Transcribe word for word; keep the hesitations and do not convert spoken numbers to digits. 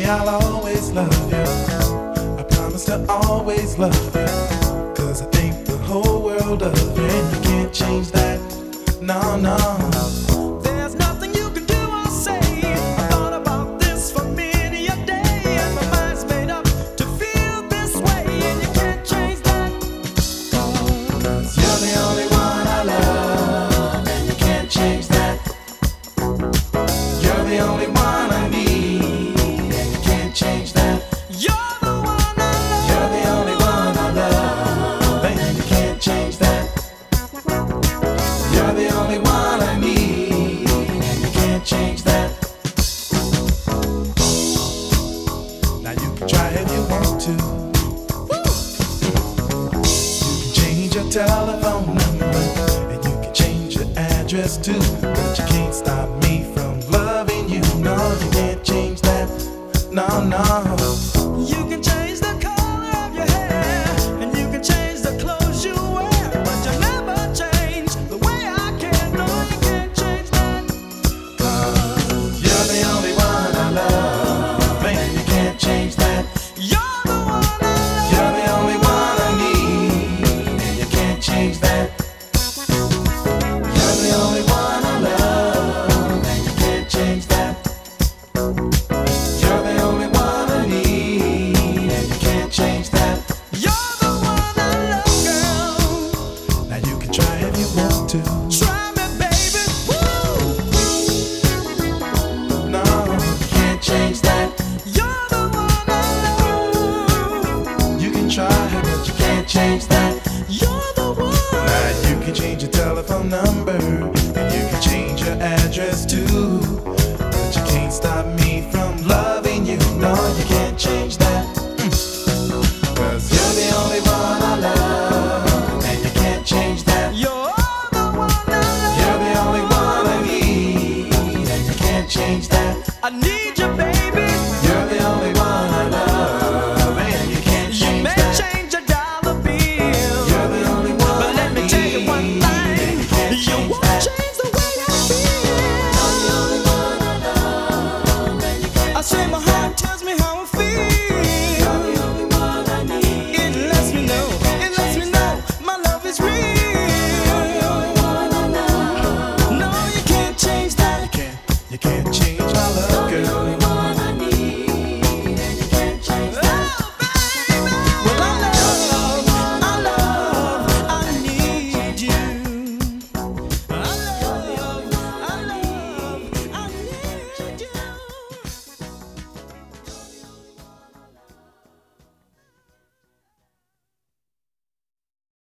I'll always love you. I promise to always love you. Cause I think the whole world of you, and you can't change that. No, no. There's nothing you can do or say. I thought about this for many a day, and my mind's made up to feel this way, and you can't change that. Cause you're the only one I love, and you can't change that. You're the only one I need, and you can't change that. You're the one I love. You're the only one I love, and you can't change that. You're the only one I need, and you can't change that. Now you can try if you want to. You can change your telephone number, and you can change your address too. But you can't stop me from loving you. No, you can't change that. No, no. You can change the color of your hair, and you can change the clothes you wear, but you'll never change the way I care. No, you can't change that. Cause you're the only one I love, and you can't change that. You're the one I love. You're the only one I need, and you can't change that. You're the only one I love, and you can't change that. You're the only one I need, and you can't change that. You're the one I love, girl. Now you can try if you want to. Try me, baby. Woo! No, you can't change that. You're the one I love. You can try, but you can't change that. You're the one. Now you can change your telephone number, and you can change your address too. But you can't stop me from loving you. No, you can't change that. Cause you're the only one I love, and you can't change that. You're the one I love. You're the only one I need, and you can't change that. I need